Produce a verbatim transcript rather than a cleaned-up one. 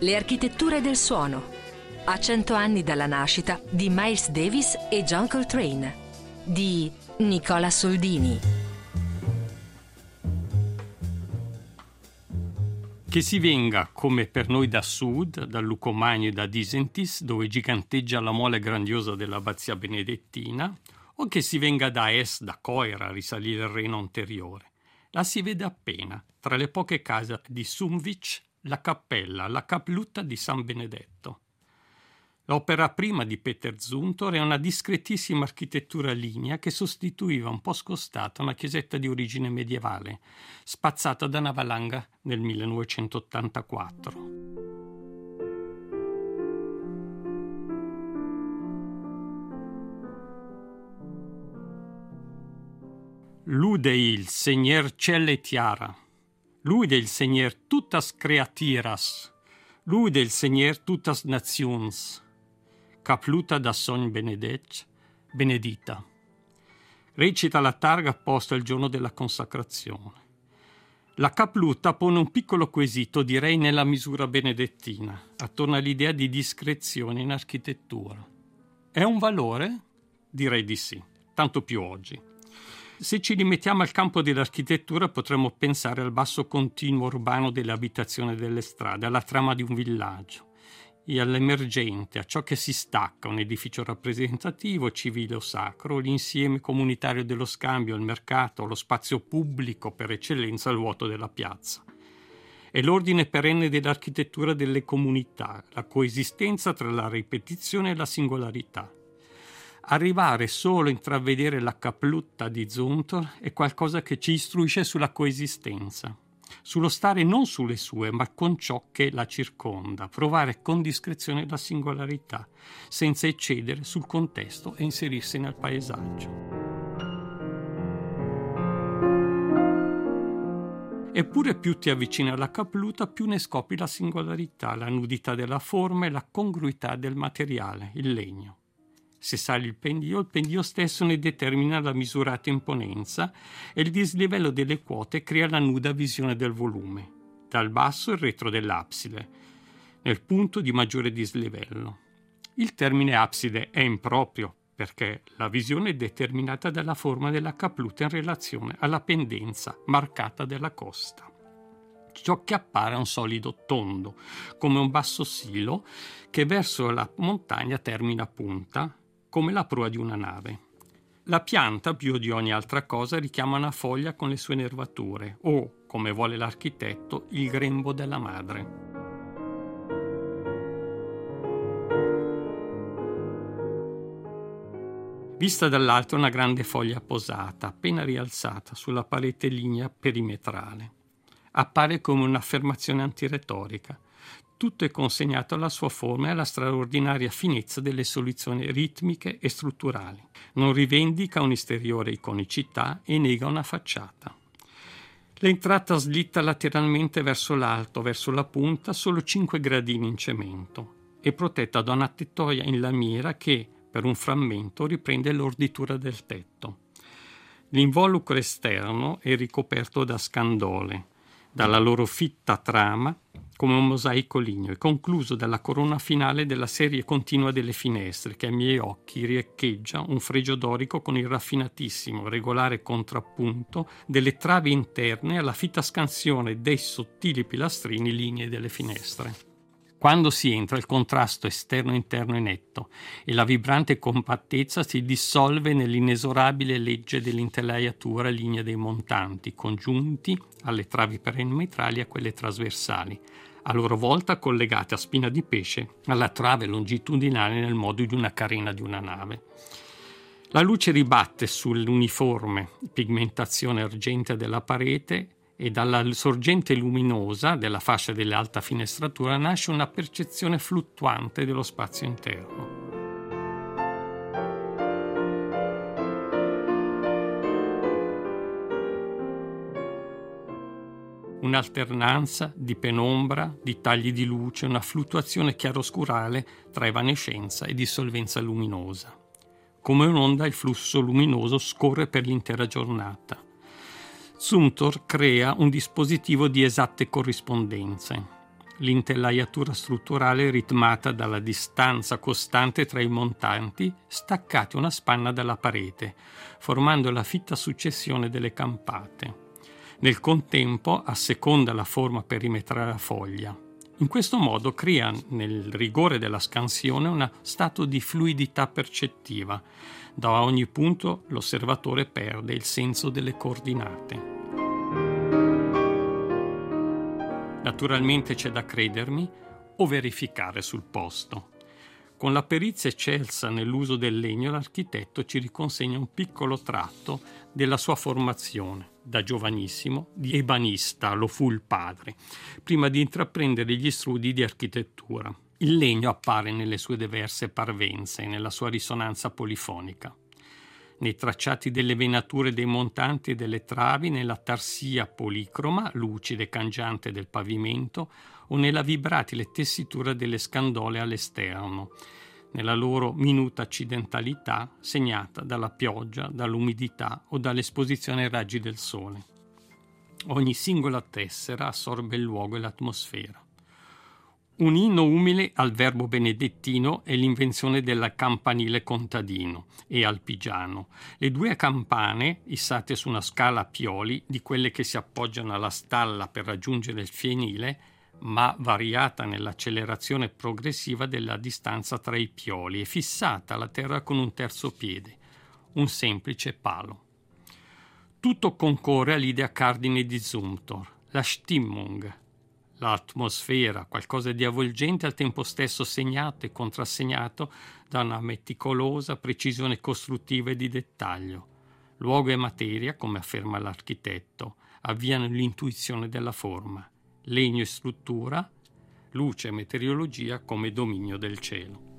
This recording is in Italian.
Le architetture del suono. A cento anni dalla nascita di Miles Davis e John Coltrane. Di Nicola Soldini. Che si venga, come per noi da sud, da Lucomagno e da Disentis, dove giganteggia la mole grandiosa dell'abbazia benedettina, o che si venga da est, da Coira, a risalire il Reno anteriore. La si vede appena, tra le poche case di Sumvich, la cappella, la Caplutta di San Benedetto. L'opera prima di Peter Zumthor è una discretissima architettura lignea che sostituiva un po' scostata una chiesetta di origine medievale, spazzata da una valanga nel millenovecentottantaquattro. Lude il Seigneur Celle e Tiara, lude il Seigneur tuttas creatiras, lude il Seigneur tuttas nations, Capluta da Son Benedet, benedita. Recita la targa apposta il giorno della consacrazione. La Capluta pone un piccolo quesito, direi nella misura benedettina, attorno all'idea di discrezione in architettura. È un valore? Direi di sì, tanto più oggi. Se ci rimettiamo al campo dell'architettura potremmo pensare al basso continuo urbano delle abitazioni e delle strade, alla trama di un villaggio, e all'emergente, a ciò che si stacca, un edificio rappresentativo, civile o sacro, l'insieme comunitario dello scambio, il mercato, lo spazio pubblico per eccellenza, il vuoto della piazza. È l'ordine perenne dell'architettura delle comunità, la coesistenza tra la ripetizione e la singolarità. Arrivare solo a intravedere la Caplutta di Zumthor è qualcosa che ci istruisce sulla coesistenza, sullo stare non sulle sue, ma con ciò che la circonda, provare con discrezione la singolarità, senza eccedere sul contesto e inserirsi nel paesaggio. Eppure più ti avvicini alla Caplutta, più ne scopri la singolarità, la nudità della forma e la congruità del materiale, il legno. Se sali il pendio, il pendio stesso ne determina la misurata imponenza e il dislivello delle quote crea la nuda visione del volume. Dal basso il retro dell'abside, nel punto di maggiore dislivello. Il termine abside è improprio, perché la visione è determinata dalla forma della Caplutta in relazione alla pendenza marcata della costa. Ciò che appare un solido tondo, come un basso silo che verso la montagna termina a punta, come la prua di una nave. La pianta, più di ogni altra cosa, richiama una foglia con le sue nervature, o, come vuole l'architetto, il grembo della madre. Vista dall'alto una grande foglia posata, appena rialzata, sulla parete lignea perimetrale. Appare come un'affermazione antiretorica. Tutto è consegnato alla sua forma e alla straordinaria finezza delle soluzioni ritmiche e strutturali. Non rivendica un'esteriore iconicità e nega una facciata. L'entrata slitta lateralmente verso l'alto, verso la punta, solo cinque gradini in cemento, è protetta da una tettoia in lamiera che, per un frammento, riprende l'orditura del tetto. L'involucro esterno è ricoperto da scandole, dalla loro fitta trama, come un mosaico ligneo, e concluso dalla corona finale della serie continua delle finestre, che ai miei occhi riecheggia un fregio dorico con il raffinatissimo, regolare contrappunto delle travi interne alla fitta scansione dei sottili pilastrini lignei delle finestre. Quando si entra, il contrasto esterno-interno è netto e la vibrante compattezza si dissolve nell'inesorabile legge dell'intelaiatura lignea dei montanti, congiunti alle travi perimetrali e a quelle trasversali, a loro volta collegate a spina di pesce alla trave longitudinale nel modo di una carena di una nave. La luce ribatte sull'uniforme pigmentazione argentea della parete e dalla sorgente luminosa della fascia dell'alta finestratura nasce una percezione fluttuante dello spazio interno. Un'alternanza di penombra, di tagli di luce, una fluttuazione chiaroscurale tra evanescenza e dissolvenza luminosa. Come un'onda il flusso luminoso scorre per l'intera giornata. Zumthor crea un dispositivo di esatte corrispondenze. l'intelaiatura strutturale è ritmata dalla distanza costante tra i montanti staccati una spanna dalla parete, formando la fitta successione delle campate. Nel contempo asseconda la forma perimetrale della foglia. In questo modo crea nel rigore della scansione uno stato di fluidità percettiva. Da ogni punto l'osservatore perde il senso delle coordinate. Naturalmente c'è da credermi o verificare sul posto. Con la perizia eccelsa nell'uso del legno, l'architetto ci riconsegna un piccolo tratto della sua formazione. Da giovanissimo, di ebanista lo fu il padre, prima di intraprendere gli studi di architettura. Il legno appare nelle sue diverse parvenze e nella sua risonanza polifonica. Nei tracciati delle venature dei montanti e delle travi, nella tarsia policroma, lucida e cangiante del pavimento, o nella vibratile tessitura delle scandole all'esterno, nella loro minuta accidentalità segnata dalla pioggia, dall'umidità o dall'esposizione ai raggi del sole. Ogni singola tessera assorbe il luogo e l'atmosfera. Un inno umile al verbo benedettino è l'invenzione del campanile contadino e alpigiano. Le due campane, issate su una scala a pioli, di quelle che si appoggiano alla stalla per raggiungere il fienile, ma variata nell'accelerazione progressiva della distanza tra i pioli e fissata alla terra con un terzo piede, un semplice palo. Tutto concorre all'idea cardine di Zumthor, la Stimmung, l'atmosfera, qualcosa di avvolgente al tempo stesso segnato e contrassegnato da una meticolosa precisione costruttiva e di dettaglio. Luogo e materia, come afferma l'architetto, avviano l'intuizione della forma. Legno e struttura, luce e meteorologia come dominio del cielo.